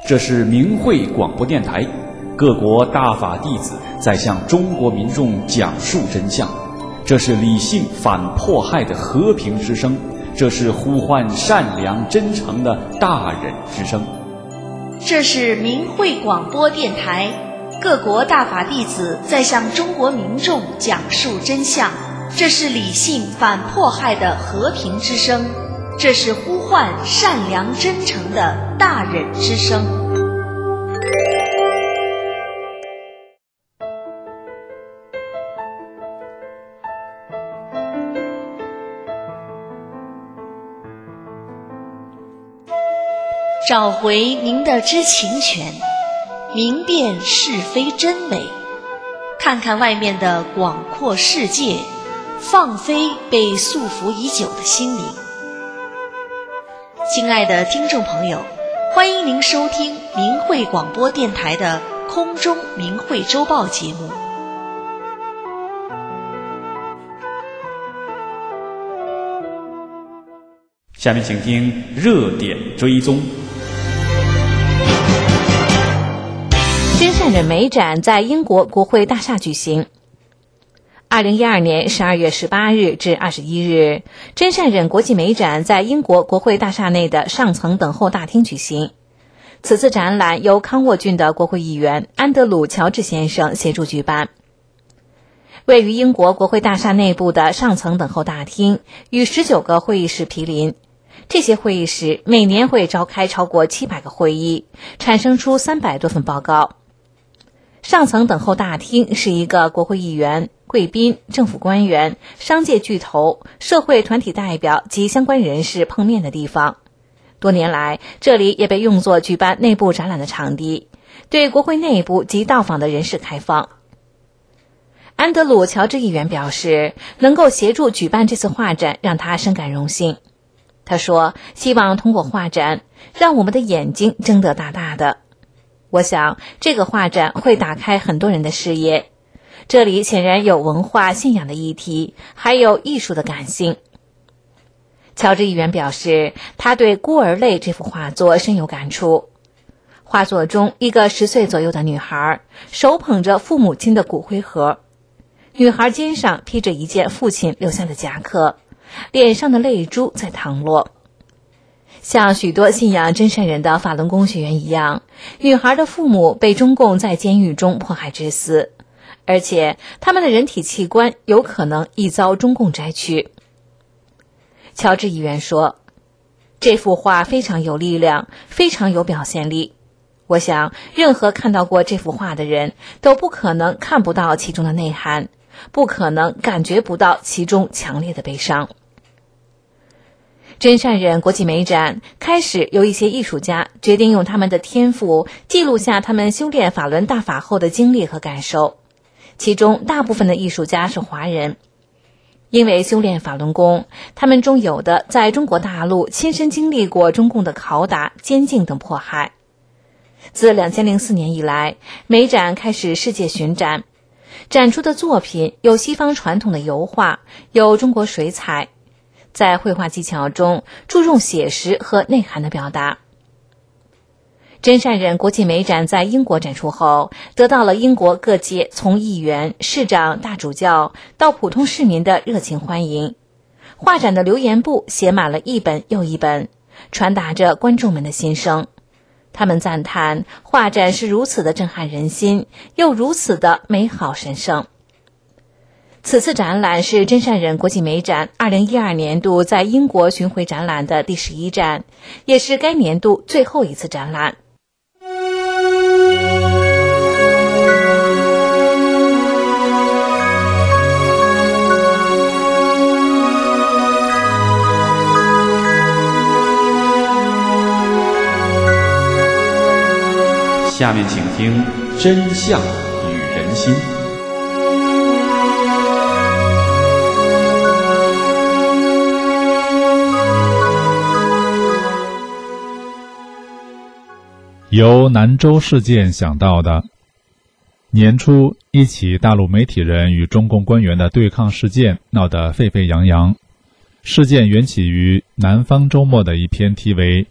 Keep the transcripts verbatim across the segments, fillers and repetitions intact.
这是明慧广播电台，各国大法弟子在向中国民众讲述真相。这是理性反迫害的和平之声，这是呼唤善良真诚的大忍之声。 这是明慧广播电台，各国大法弟子在向中国民众讲述真相。这是理性反迫害的和平之声，这是呼唤善良真诚的大忍之声。找回您的知情权，明辨是非真伪，看看外面的广阔世界，放飞被束缚已久的心灵。亲爱的听众朋友，欢迎您收听明慧广播电台的空中明慧周报节目。 下面请听热点追踪。 真善忍美展在英国国会大厦举行。二零一二年十二月十八日至二十一日，真善忍国际美展在英国国会大厦内的上层等候大厅举行。此次展览由康沃郡的国会议员安德鲁·乔治先生协助举办。位于英国国会大厦内部的上层等候大厅与十九个会议室毗邻，这些会议室每年会召开超过七百个会议，产生出三百多份报告。上层等候大厅是一个国会议员、贵宾、政府官员、商界巨头、社会团体代表及相关人士碰面的地方。多年来，这里也被用作举办内部展览的场地，对国会内部及到访的人士开放。安德鲁·乔治议员表示，能够协助举办这次画展让他深感荣幸。他说，希望通过画展让我们的眼睛睁得大大的。我想这个画展会打开很多人的视野，这里显然有文化信仰的议题，还有艺术的感性。乔治议员表示，他对《孤儿泪》这幅画作深有感触。画作中，一个十岁左右的女孩手捧着父母亲的骨灰盒，女孩肩上披着一件父亲留下的夹克，脸上的泪珠在淌落。像许多信仰真善忍的法轮功学员一样，女孩的父母被中共在监狱中迫害致死，而且他们的人体器官有可能已遭中共摘去。乔治议员说，这幅画非常有力量，非常有表现力。我想任何看到过这幅画的人都不可能看不到其中的内涵，不可能感觉不到其中强烈的悲伤。真善忍国际美展开始由一些艺术家决定用他们的天赋记录下他们修炼法轮大法后的经历和感受，其中大部分的艺术家是华人。因为修炼法轮功，他们中有的在中国大陆亲身经历过中共的拷打、监禁等迫害。自二零零四年以来，美展开始世界巡展，展出的作品有西方传统的油画，有中国水彩，在绘画技巧中注重写实和内涵的表达。真善忍国际美展在英国展出后，得到了英国各界从议员、市长、大主教到普通市民的热情欢迎。画展的留言簿写满了一本又一本，传达着观众们的心声。他们赞叹画展是如此的震撼人心，又如此的美好神圣。此次展览是真善忍国际美展二零一二年度在英国巡回展览的第十一站，也是该年度最后一次展览。 下面请听真相与人心。 由南州事件想到的。年初，一起大陆媒体人与中共官员的对抗事件闹得沸沸扬扬。事件缘起于南方周末的一篇题为《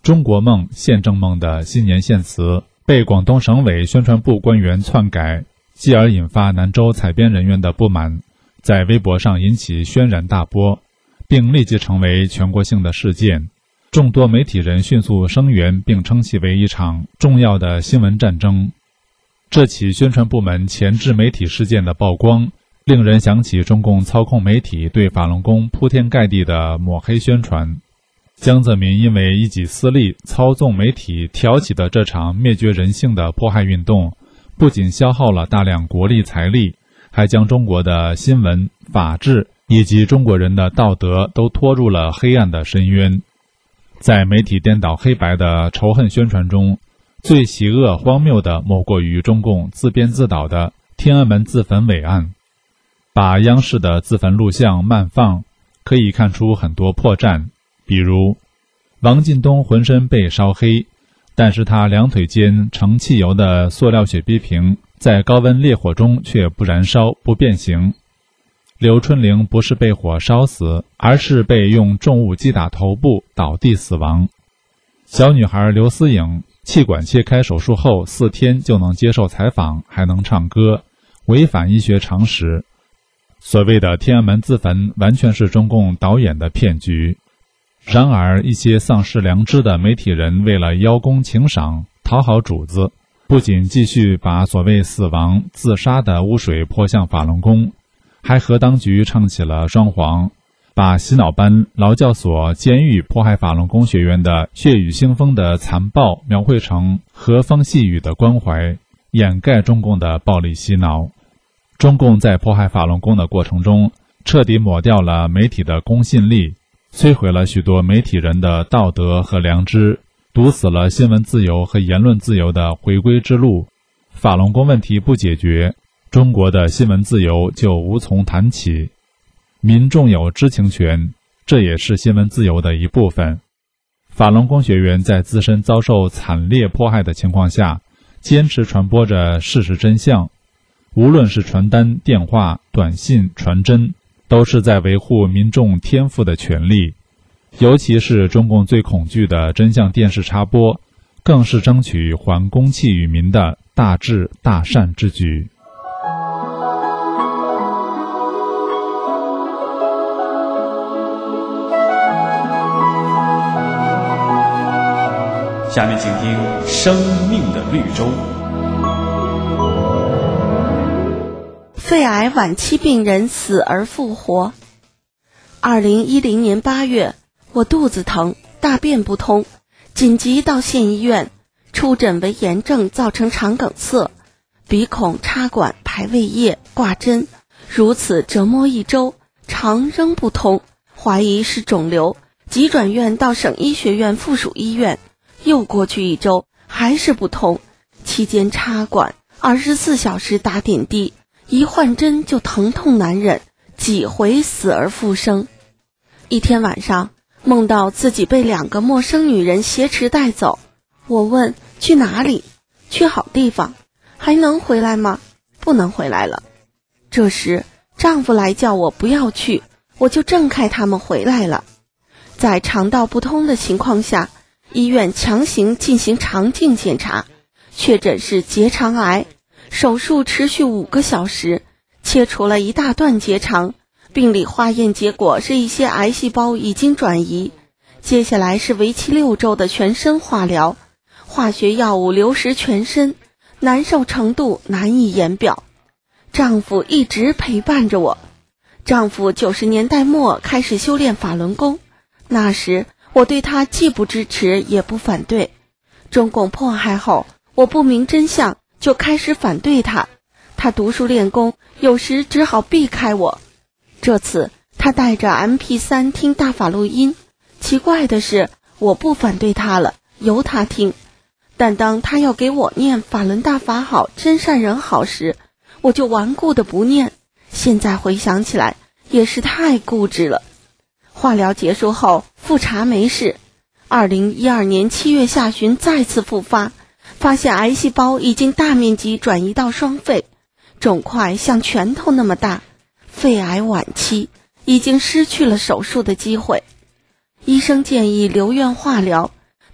中国梦、宪政梦的新年献词被广东省委宣传部官员篡改，继而引发南州采编人员的不满，在微博上引起轩然大波，并立即成为全国性的事件。众多媒体人迅速声援，并称其为一场重要的新闻战争。这起宣传部门前置媒体事件的曝光，令人想起中共操控媒体对法轮功铺天盖地的抹黑宣传。江泽民因为一己私利操纵媒体挑起的这场灭绝人性的迫害运动，不仅消耗了大量国力财力，还将中国的新闻、法治以及中国人的道德都拖入了黑暗的深渊。在媒体颠倒黑白的仇恨宣传中，最邪恶荒谬的莫过于中共自编自导的天安门自焚伪案。把央视的自焚录像慢放，可以看出很多破绽，比如王进东浑身被烧黑，但是他两腿间盛汽油的塑料雪碧瓶在高温烈火中却不燃烧不变形。刘春玲不是被火烧死，而是被用重物击打头部倒地死亡。小女孩刘思颖气管切开手术后四天就能接受采访，还能唱歌，违反医学常识。所谓的天安门自焚完全是中共导演的骗局。然而一些丧失良知的媒体人为了邀功请赏讨好主子，不仅继续把所谓死亡自杀的污水泼向法轮功，还和当局唱起了双簧，把洗脑班、劳教所、监狱迫害法轮功学员的血雨腥风的残暴描绘成和风细雨的关怀，掩盖中共的暴力洗脑。中共在迫害法轮功的过程中，彻底抹掉了媒体的公信力，摧毁了许多媒体人的道德和良知，堵死了新闻自由和言论自由的回归之路。法轮功问题不解决，中国的新闻自由就无从谈起。民众有知情权，这也是新闻自由的一部分。法轮功学员在自身遭受惨烈迫害的情况下，坚持传播着事实真相，无论是传单、电话、短信、传真，都是在维护民众天赋的权利。尤其是中共最恐惧的真相电视插播，更是争取还公器于民的大智大善之举。 下面请听《生命的绿洲》。 肺癌晚期病人死而复活。二零一零年八月，我肚子疼，大便不通，紧急到县医院，出诊为炎症造成肠梗塞，鼻孔插管排胃液挂针，如此折磨一周，肠仍不通，怀疑是肿瘤，急转院到省医学院附属医院，又过去一周，还是不通，期间插管，二十四小时打点滴，一换针就疼痛难忍，几回死而复生。一天晚上，梦到自己被两个陌生女人挟持带走，我问去哪里？去好地方。还能回来吗？不能回来了。这时丈夫来叫我不要去，我就挣开他们回来了。在肠道不通的情况下，医院强行进行肠镜检查，确诊是结肠癌，手术持续五个小时，切除了一大段结肠，病理化验结果是一些癌细胞已经转移，接下来是为期六周的全身化疗，化学药物流失全身，难受程度难以言表。丈夫一直陪伴着我。丈夫九十年代末开始修炼法轮功，那时我对他既不支持也不反对。中共迫害后，我不明真相，就开始反对他。他读书练功，有时只好避开我。这次他带着 M P 三 听大法录音，奇怪的是，我不反对他了，由他听。但当他要给我念法轮大法好，真善人好时，我就顽固的不念。现在回想起来，也是太固执了。化疗结束后，复查没事。二零一二年七月下旬再次复发，发现癌细胞已经大面积转移到双肺，肿块像拳头那么大，肺癌晚期，已经失去了手术的机会。医生建议留院化疗，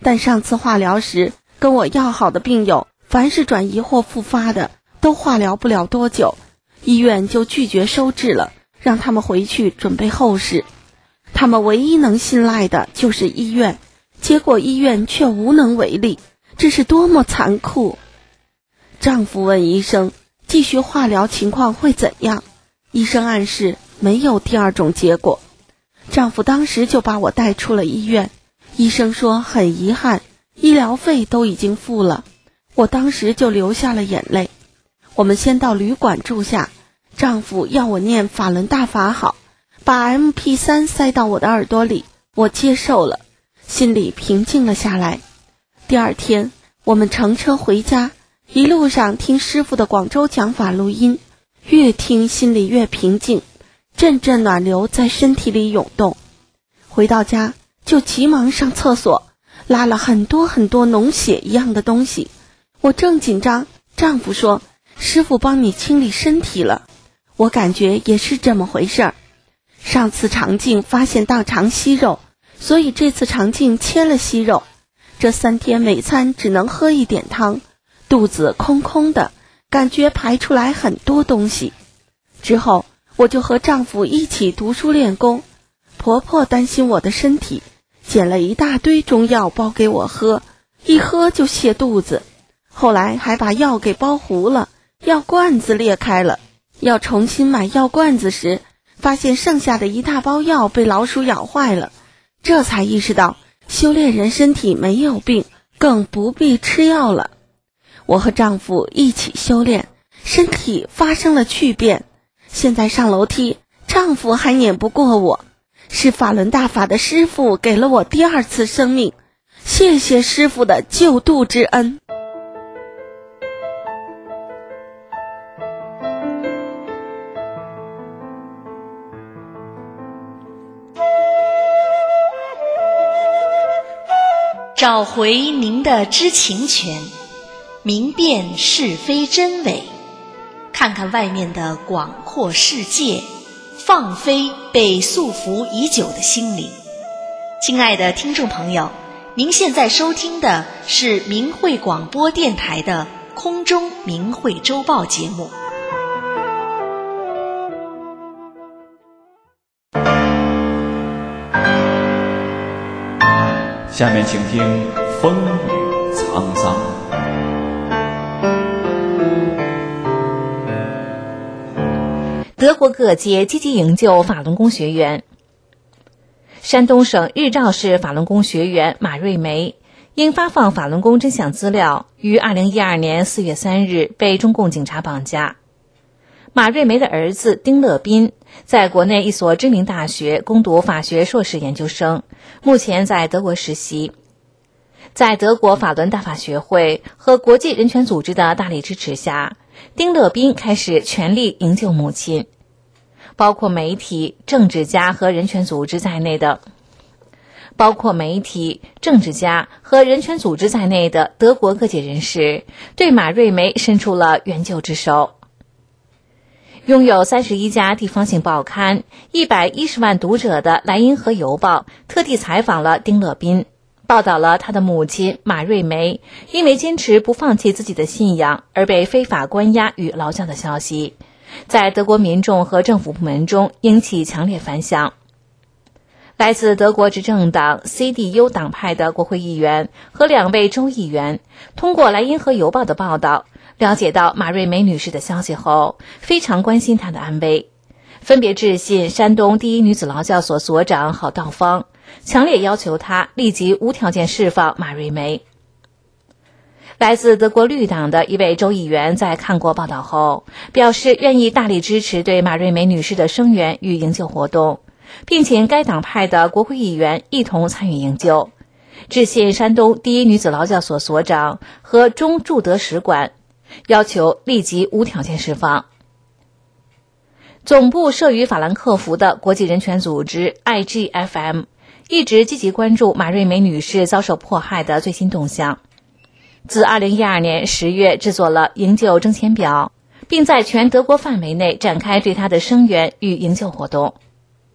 但上次化疗时，跟我要好的病友，凡是转移或复发的，都化疗不了多久，医院就拒绝收治了，让他们回去准备后事。他们唯一能信赖的就是医院，结果医院却无能为力，这是多么残酷！丈夫问医生，继续化疗情况会怎样？医生暗示没有第二种结果。丈夫当时就把我带出了医院，医生说很遗憾，医疗费都已经付了。我当时就流下了眼泪。我们先到旅馆住下，丈夫要我念法轮大法好，把 M P 三 塞到我的耳朵里，我接受了，心里平静了下来。第二天我们乘车回家，一路上听师父的广州讲法录音，越听心里越平静，阵阵暖流在身体里涌动。回到家就急忙上厕所，拉了很多很多脓血一样的东西。我正紧张，丈夫说师父帮你清理身体了。我感觉也是这么回事儿。上次肠镜发现大肠息肉，所以这次肠镜切了息肉。这三天每餐只能喝一点汤，肚子空空的，感觉排出来很多东西。之后我就和丈夫一起读书练功，婆婆担心我的身体，捡了一大堆中药包给我喝，一喝就泻肚子。后来还把药给包糊了，药罐子裂开了，要重新买药罐子时，发现剩下的一大包药被老鼠咬坏了，这才意识到修炼人身体没有病，更不必吃药了。我和丈夫一起修炼，身体发生了巨变。现在上楼梯，丈夫还撵不过我，是法轮大法的师父给了我第二次生命，谢谢师父的救度之恩。 找回您的知情权，明辨是非真伪，看看外面的广阔世界，放飞被束缚已久的心灵。亲爱的听众朋友，您现在收听的是明慧广播电台的空中明慧周报节目。 下面请听风雨沧桑。 德国各界积极营救法轮功学员。山东省日照市法轮功学员马瑞梅因发放法轮功真相资料，于二零一二年四月三日被中共警察绑架。马瑞梅的儿子丁乐斌在国内一所知名大学攻读法学硕士研究生，目前在德国实习。在德国法轮大法学会和国际人权组织的大力支持下，丁乐斌开始全力营救母亲。包括媒体、政治家和人权组织在内的包括媒体、政治家和人权组织在内的德国各界人士对马瑞梅伸出了援救之手。拥有三十一家地方性报刊、一百一十万读者的莱茵河邮报特地采访了丁乐斌，报道了他的母亲马瑞梅因为坚持不放弃自己的信仰而被非法关押与劳教的消息，在德国民众和政府部门中引起强烈反响。来自德国执政党 C D U 党派的国会议员和两位州议员通过莱茵河邮报的报道，了解到马瑞梅女士的消息后，非常关心她的安危，分别致信山东第一女子劳教所所长郝道芳，强烈要求她立即无条件释放马瑞梅。来自德国绿党的一位州议员在看过报道后，表示愿意大力支持对马瑞梅女士的声援与营救活动，并请该党派的国会议员一同参与营救，致信山东第一女子劳教所所长和中驻德使馆，要求立即无条件释放。总部设于法兰克福的国际人权组织 I G F M 一直积极关注马瑞梅女士遭受迫害的最新动向，自二零一二年十月制作了营救征签表，并在全德国范围内展开对她的声援与营救活动。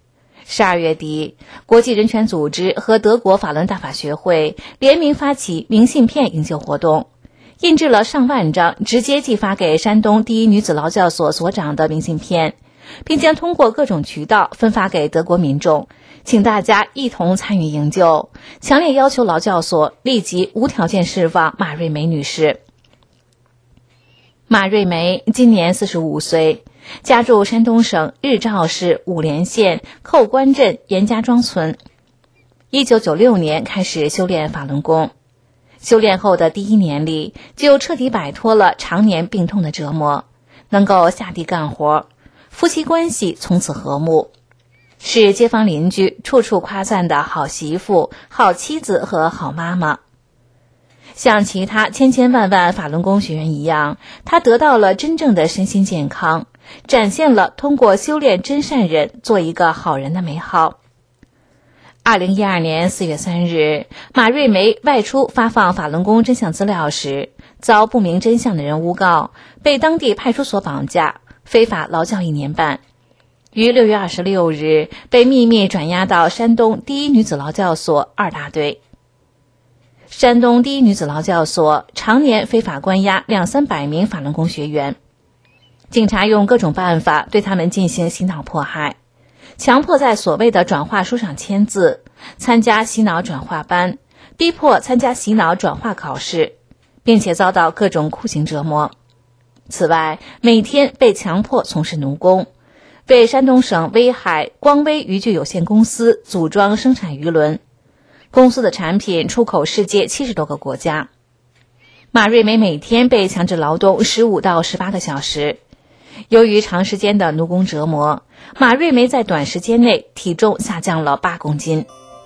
十二月底，国际人权组织和德国法轮大法学会联名发起明信片营救活动，印制了上万张直接寄发给山东第一女子劳教所所长的明信片，并将通过各种渠道分发给德国民众，请大家一同参与营救，强烈要求劳教所立即无条件释放马瑞梅女士。马瑞梅今年四十五岁，家住山东省日照市五莲县寇关镇严家庄村。一九九六年开始修炼法轮功，修炼后的第一年里就彻底摆脱了常年病痛的折磨，能够下地干活，夫妻关系从此和睦，是街坊邻居处处夸赞的好媳妇、好妻子和好妈妈。像其他千千万万法轮功学员一样，他得到了真正的身心健康，展现了通过修炼真善忍做一个好人的美好。二零一二年四月三日，马瑞梅外出发放法轮功真相资料时，遭不明真相的人诬告，被当地派出所绑架，非法劳教一年半。于六月二十六日被秘密转押到山东第一女子劳教所二大队。山东第一女子劳教所常年非法关押两三百名法轮功学员，警察用各种办法对他们进行洗脑迫害，强迫在所谓的转化书上签字，参加洗脑转化班，逼迫参加洗脑转化考试，并且遭到各种酷刑折磨。此外，每天被强迫从事奴工，为山东省威海光威渔具有限公司组装生产鱼轮，公司的产品出口世界七十多个国家。马瑞梅每天被强制劳动十五到十八个小时。由于长时间的奴工折磨，马瑞梅在短时间内体重下降了八公斤。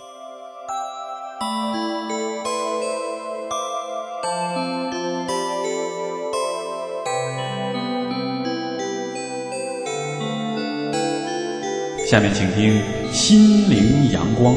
下面请听《心灵阳光》。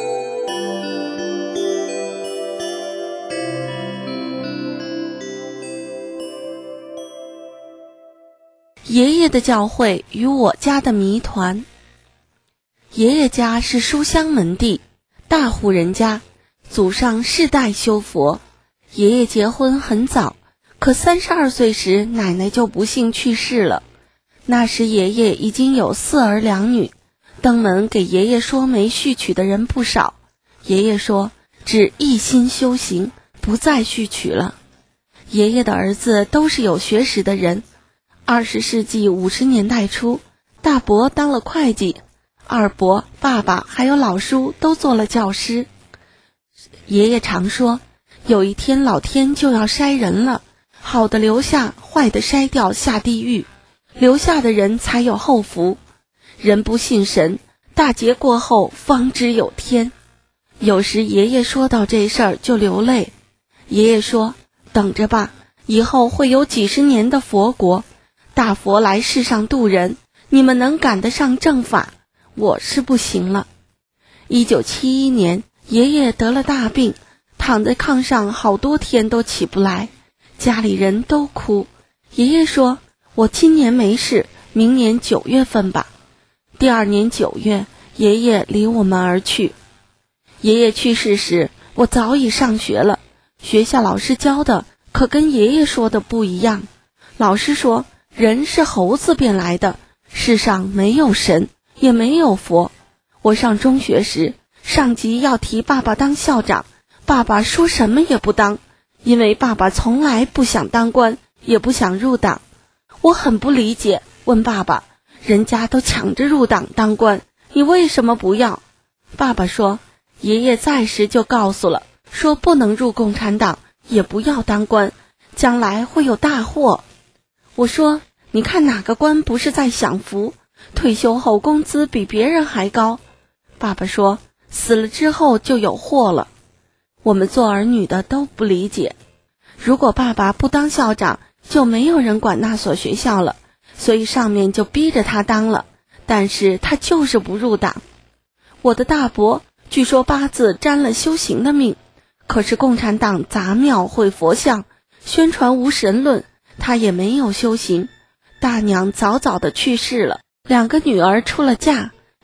爷爷的教诲与我家的谜团。爷爷家是书香门第，大户人家，祖上世代修佛。爷爷结婚很早，可三十二岁时奶奶就不幸去世了。那时爷爷已经有四儿两女，登门给爷爷说媒续娶的人不少。爷爷说只一心修行，不再续娶了。爷爷的儿子都是有学识的人。二十世纪五十年代初，大伯当了会计，二伯、爸爸还有老叔都做了教师。爷爷常说，有一天老天就要筛人了，好的留下，坏的筛掉下地狱，留下的人才有后福。人不信神，大劫过后方知有天。有时爷爷说到这事儿就流泪。爷爷说，等着吧，以后会有几十年的佛国，大佛来世上度人，你们能赶得上正法，我是不行了。一九七一年，爷爷得了大病，躺在炕上好多天都起不来，家里人都哭。爷爷说，我今年没事，明年九月份吧。第二年九月，爷爷离我们而去。爷爷去世时，我早已上学了，学校老师教的可跟爷爷说的不一样。老师说，人是猴子变来的，世上没有神，也没有佛。我上中学时，上级要提爸爸当校长，爸爸说什么也不当，因为爸爸从来不想当官，也不想入党。我很不理解，问爸爸，人家都抢着入党当官，你为什么不要？爸爸说，爷爷在时就告诉了，说不能入共产党，也不要当官，将来会有大祸。我说，你看哪个官不是在享福，退休后工资比别人还高？爸爸说，死了之后就有祸了。我们做儿女的都不理解，如果爸爸不当校长，就没有人管那所学校了，所以上面就逼着他当了，但是他就是不入党。我的大伯据说八字沾了修行的命，可是共产党砸庙会佛像，宣传无神论，他也没有修行。大娘早早的去世了，两个女儿出了嫁，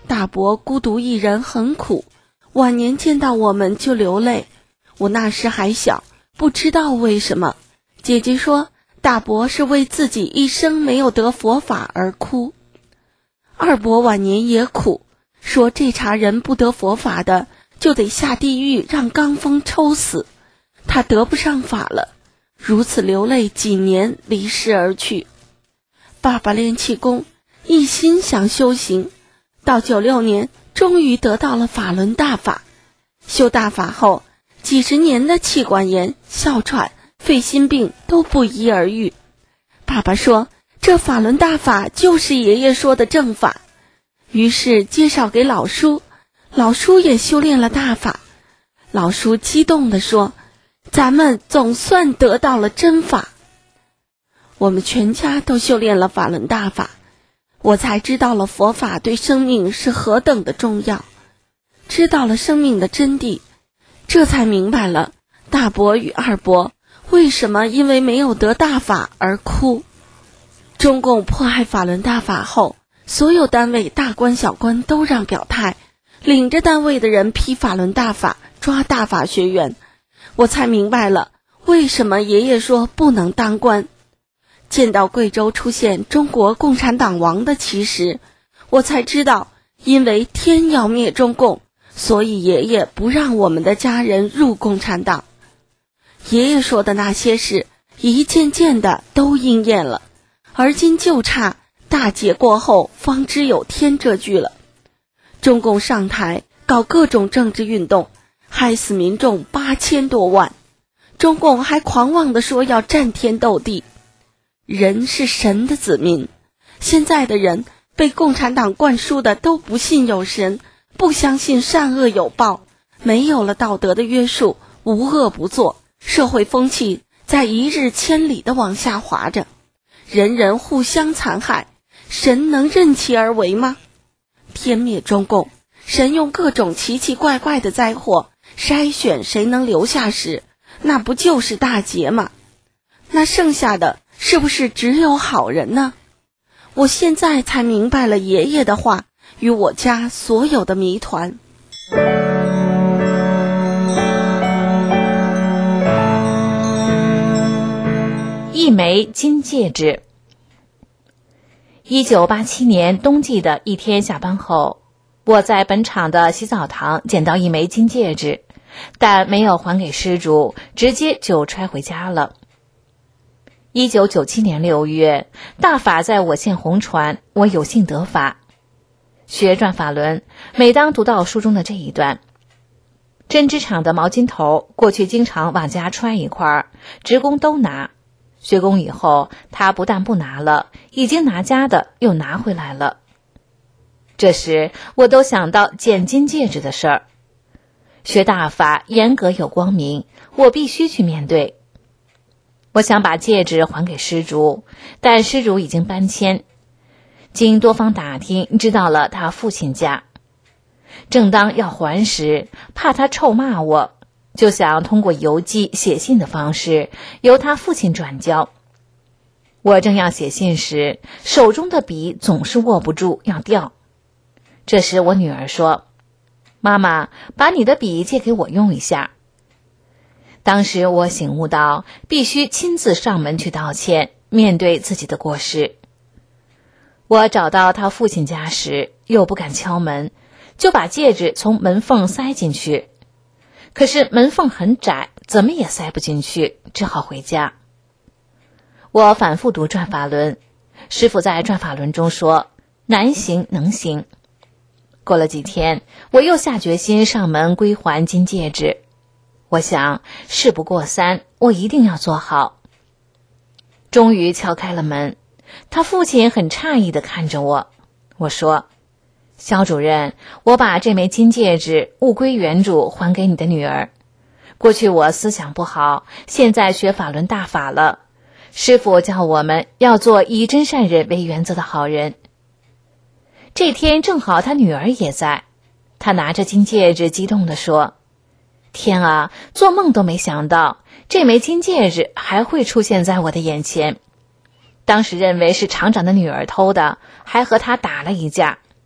大伯孤独一人很苦，晚年见到我们就流泪。我那时还小，不知道为什么。姐姐说大伯是为自己一生没有得佛法而哭。二伯晚年也苦，说这茬人不得佛法的就得下地狱让罡风抽死，他得不上法了，如此流泪几年，离世而去。爸爸练气功，一心想修行，到九六年终于得到了法轮大法。修大法后，几十年的气管炎、哮喘、肺心病都不一而愈。爸爸说这法轮大法就是爷爷说的正法，于是介绍给老叔，老叔也修炼了大法。老叔激动地说，咱们总算得到了真法。我们全家都修炼了法轮大法，我才知道了佛法对生命是何等的重要，知道了生命的真谛，这才明白了大伯与二伯为什么因为没有得大法而哭。中共迫害法轮大法后，所有单位大官小官都让表态，领着单位的人批法轮大法，抓大法学员。我才明白了为什么爷爷说不能当官。见到贵州出现中国共产党亡的旗时，我才知道因为天要灭中共，所以爷爷不让我们的家人入共产党。爷爷说的那些事一件件的都应验了，而今就差大劫过后方知有天这句了。中共上台搞各种政治运动，害死民众八千多万，中共还狂妄地说要战天斗地。人是神的子民，现在的人被共产党灌输的都不信有神，不相信善恶有报，没有了道德的约束，无恶不作，社会风气在一日千里的往下滑着，人人互相残害，神能任其而为吗？天灭中共，神用各种奇奇怪怪的灾祸筛选谁能留下时，那不就是大劫吗？那剩下的是不是只有好人呢？我现在才明白了爷爷的话与我家所有的谜团。 一枚金戒指。一九八七年冬季的一天下班后，我在本厂的洗澡堂捡到一枚金戒指，但没有还给失主，直接就揣回家了。一九九七年六月，大法在我县红传，我有幸得法。学转法轮，每当读到书中的这一段，针织厂的毛巾头过去经常往家揣一块，职工都拿。学工以后，他不但不拿了，已经拿家的又拿回来了。这时我都想到捡金戒指的事儿。学大法严格有光明，我必须去面对。我想把戒指还给失主，但失主已经搬迁。经多方打听，知道了他父亲家。正当要还时，怕他臭骂我，就想通过邮寄写信的方式由他父亲转交。我正要写信时，手中的笔总是握不住，要掉。这时我女儿说，妈妈，把你的笔借给我用一下。当时我醒悟到，必须亲自上门去道歉，面对自己的过失。我找到他父亲家时，又不敢敲门，就把戒指从门缝塞进去。可是门缝很窄，怎么也塞不进去，只好回家。我反复读转法轮，师父在转法轮中说，难行能行。过了几天，我又下决心上门归还金戒指。我想事不过三，我一定要做好。终于敲开了门，他父亲很诧异地看着我。我说，肖主任，我把这枚金戒指物归原主，还给你的女儿。过去我思想不好，现在学法轮大法了，师父教我们要做以真善忍为原则的好人。这天正好他女儿也在，他拿着金戒指激动地说，天啊，做梦都没想到这枚金戒指还会出现在我的眼前。当时认为是厂长的女儿偷的，还和他打了一架。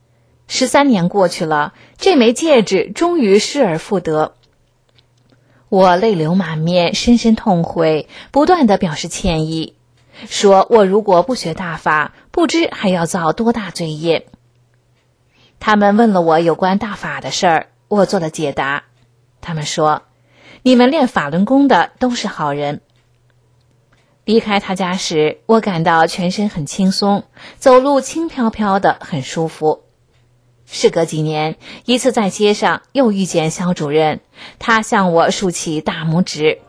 十三年过去了，这枚戒指终于失而复得。我泪流满面，深深痛悔，不断地表示歉意，说我如果不学大法，不知还要造多大罪业。他们问了我有关大法的事儿，我做了解答。他们说，你们练法轮功的都是好人。离开他家时，我感到全身很轻松，走路轻飘飘的，很舒服。事隔几年，一次在街上又遇见肖主任，他向我竖起大拇指。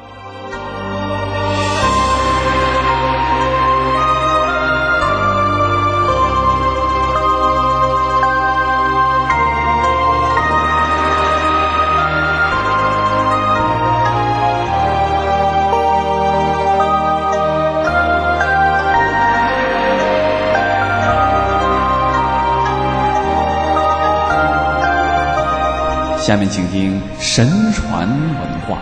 下面请听神传文化。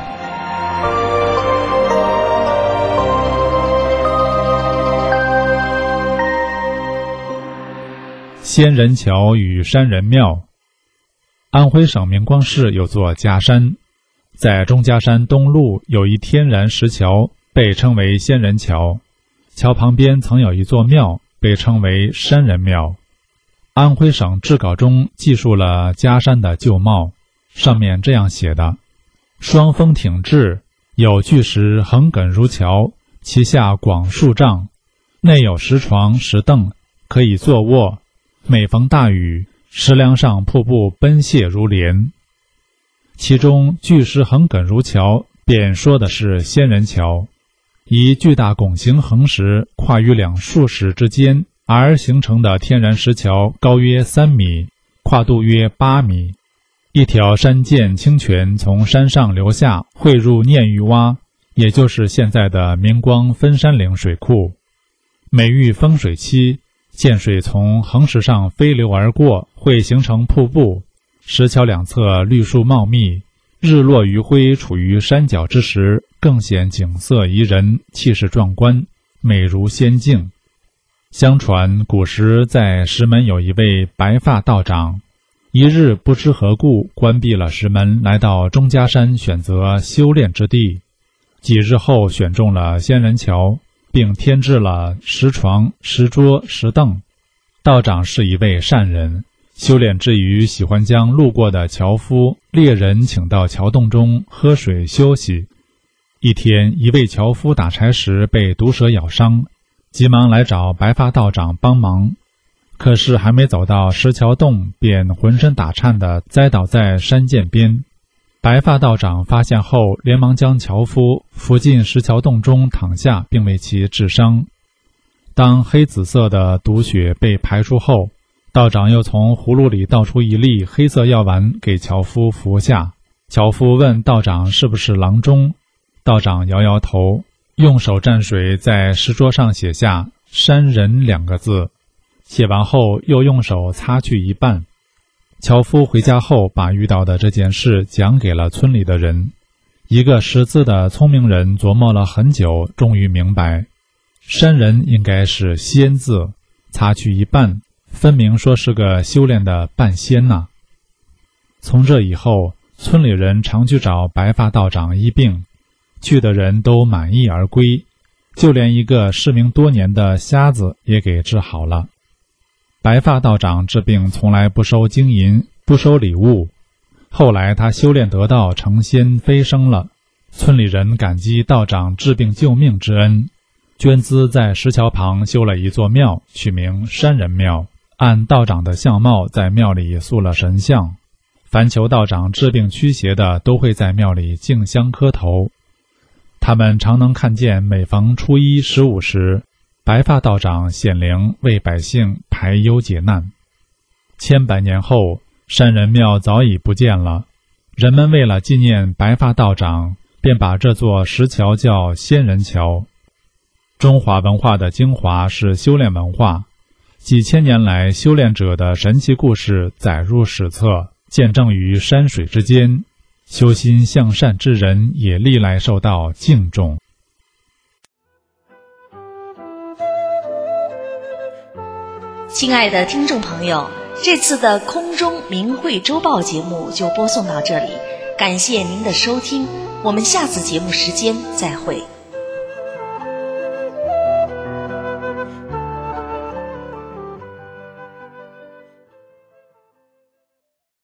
仙人桥与山人庙。安徽省明光市有座假山，在钟家山东麓有一天然石桥，被称为仙人桥。桥旁边曾有一座庙，被称为山人庙。安徽省志稿中记述了家山的旧貌，上面这样写的：双峰挺峙，有巨石横亘如桥，其下广数丈，内有石床石凳，可以坐卧。每逢大雨，石梁上瀑布奔泻如莲。其中巨石横亘如桥，便说的是仙人桥，一巨大拱形横石跨于两数石之间而形成的天然石桥，高约三米，跨度约八米。一条山涧清泉从山上流下，汇入念玉洼，也就是现在的明光分山岭水库。每遇丰水期，涧水从横石上飞流而过，会形成瀑布。石桥两侧绿树茂密，日落余晖处于山脚之时，更显景色宜人，气势壮观，美如仙境。相传古时在石门有一位白发道长，一日不知何故关闭了石门，来到钟家山选择修炼之地。几日后选中了仙人桥，并添置了石床、石桌、石凳。道长是一位善人，修炼之余喜欢将路过的樵夫、猎人请到桥洞中喝水休息。一天，一位樵夫打柴时被毒蛇咬伤，急忙来找白发道长帮忙。可是还没走到石桥洞，便浑身打颤地栽倒在山涧边。白发道长发现后，连忙将樵夫扶进石桥洞中躺下，并为其治伤。当黑紫色的毒血被排出后，道长又从葫芦里倒出一粒黑色药丸给樵夫服下。樵夫问道长是不是郎中，道长摇摇头，用手蘸水在石桌上写下山人两个字，写完后又用手擦去一半。樵夫回家后把遇到的这件事讲给了村里的人。一个识字的聪明人琢磨了很久，终于明白山人应该是仙字，擦去一半，分明说是个修炼的半仙呐、啊。从这以后，村里人常去找白发道长医病，去的人都满意而归，就连一个失明多年的瞎子也给治好了。白发道长治病从来不收金银，不收礼物。后来他修炼得道，成仙飞升了，村里人感激道长治病救命之恩，捐资在石桥旁修了一座庙，取名山人庙，按道长的相貌在庙里塑了神像。凡求道长治病驱邪的，都会在庙里敬香磕头。他们常能看见每逢初一、十五时，白发道长显灵，为百姓排忧解难。千百年后，山人庙早已不见了，人们为了纪念白发道长，便把这座石桥叫仙人桥。中华文化的精华是修炼文化，几千年来修炼者的神奇故事载入史册，见证于山水之间，修心向善之人也历来受到敬重。 亲爱的听众朋友， 这次的空中明慧周报节目就播送到这里，感谢您的收听，我们下次节目时间再会。